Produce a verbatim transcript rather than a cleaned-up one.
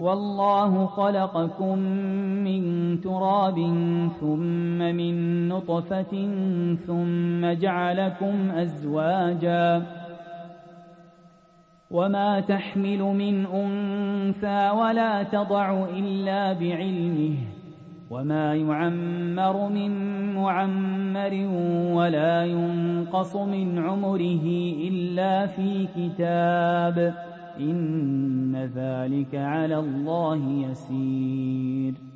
والله خلقكم من تراب ثم من نطفة ثم جعلكم أزواجا وما تحمل من أنثى ولا تضع إلا بعلمه وما يعمر من معمر ولا ينقص من عمره إلا في كتاب إن ذلك على الله يسير